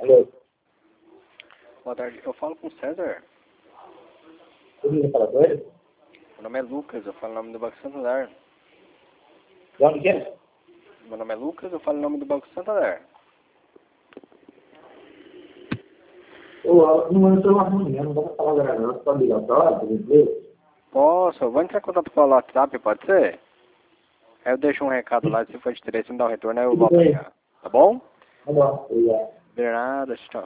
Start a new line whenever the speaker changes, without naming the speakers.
Alô?
Boa tarde, eu falo com o César.
Você fala com ele?
Meu nome é Lucas, eu falo em nome do Banco Santander.
De onde que é?
Meu nome é Lucas, eu falo em nome do Banco Santander.
Não estou uma reunião, não dá pra falar agora não. Você pode ligar pra lá, por exemplo?
Posso? Eu vou entrar em contato com o WhatsApp, pode ser? Aí eu deixo um recado lá, se for de interesse, me dá um retorno, aí eu
Tudo
volto a
bem.
ligar. Tá bom?
Tá bom, obrigado.
De nada, tchau.